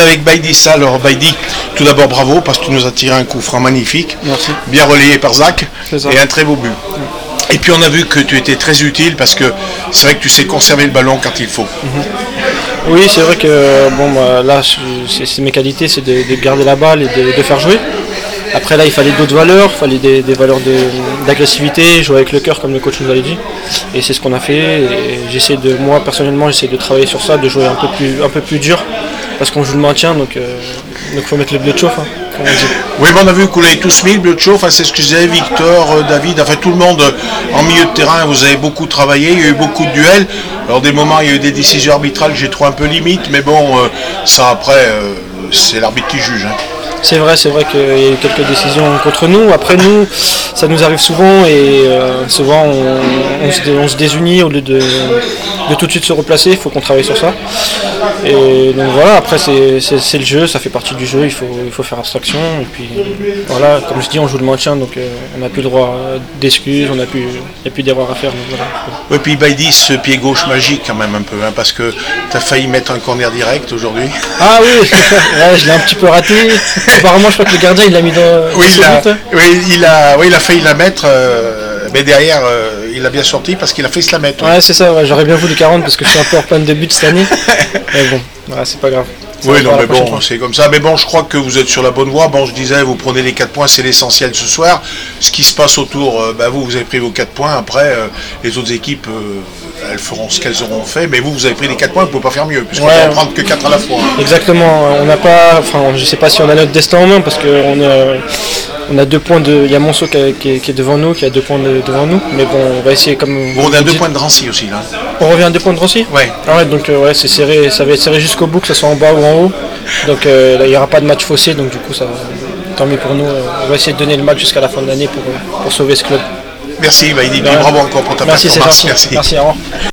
avec Baïdi. Alors Baïdi, tout d'abord bravo parce que tu nous as tiré un coup franc magnifique. Merci. Bien relayé par Zach Et un très beau but. Et puis on a vu que tu étais très utile parce que c'est vrai que tu sais conserver le ballon quand il faut. Oui, c'est vrai que là, c'est mes qualités, c'est de garder la balle et de faire jouer. Après là, il fallait d'autres valeurs, il fallait des valeurs d'agressivité, jouer avec le cœur comme le coach nous avait dit. Et c'est ce qu'on a fait. Et moi personnellement, j'essaie de travailler sur ça, de jouer un peu plus dur, parce qu'on joue le maintien, donc faut mettre le bleu de chauffe. Comme on dit. Oui, mais on a vu que vous l'avez tous mis, le bleu de chauffe, c'est ce que je disais, Victor, David, enfin tout le monde en milieu de terrain, vous avez beaucoup travaillé, il y a eu beaucoup de duels. Alors des moments, il y a eu des décisions arbitrales que j'ai trouvé un peu limite, mais bon, ça après, c'est l'arbitre qui juge. C'est vrai qu'il y a eu quelques décisions contre nous. Après nous, ça nous arrive souvent et souvent on se désunit au lieu de tout de suite se replacer. Il faut qu'on travaille sur ça. Et donc voilà, après c'est le jeu, ça fait partie du jeu, il faut faire abstraction. Et puis voilà, comme je dis, on joue le maintien, donc on n'a plus le droit d'excuses, il n'y a plus d'erreurs à faire. Donc voilà. Oui, puis Baïdi, ce pied gauche magique quand même un peu, parce que tu as failli mettre un corner direct aujourd'hui. Ah oui, ouais, je l'ai un petit peu raté. Apparemment, je crois que le gardien il l'a mis dans. Il a failli la mettre, mais derrière il a bien sorti parce qu'il a fait se la mettre. Ouais, c'est ça, j'aurais bien voulu 40 parce que je suis un peu en panne de but cette année. Mais bon, c'est pas grave. Oui, non, mais bon, c'est comme ça. Mais bon, je crois que vous êtes sur la bonne voie. Bon, je disais, vous prenez les 4 points, c'est l'essentiel ce soir. Ce qui se passe autour, vous avez pris vos 4 points. Après, les autres équipes, elles feront ce qu'elles auront fait. Mais vous avez pris les 4 points, vous ne pouvez pas faire mieux, puisqu'on ne peut en prendre que 4 à la fois. Exactement. On n'a pas, je ne sais pas si on a notre destin en main, parce qu'on a 2 points il y a Monceau qui est devant nous, qui a 2 points devant nous. Mais bon, on va essayer comme. Bon, on a 2 points de Drancy aussi, là. On revient à 2 points de Drancy ? Ouais. Ah ouais, donc c'est serré, ça va être serré jusqu'au bout, que ce soit en bas ou en haut. Donc là, il n'y aura pas de match faussé, donc du coup, ça, tant mieux pour nous. On va essayer de donner le match jusqu'à la fin de l'année pour sauver ce club. Merci, Baïdi. Bravo encore pour ta performance. Merci, au revoir.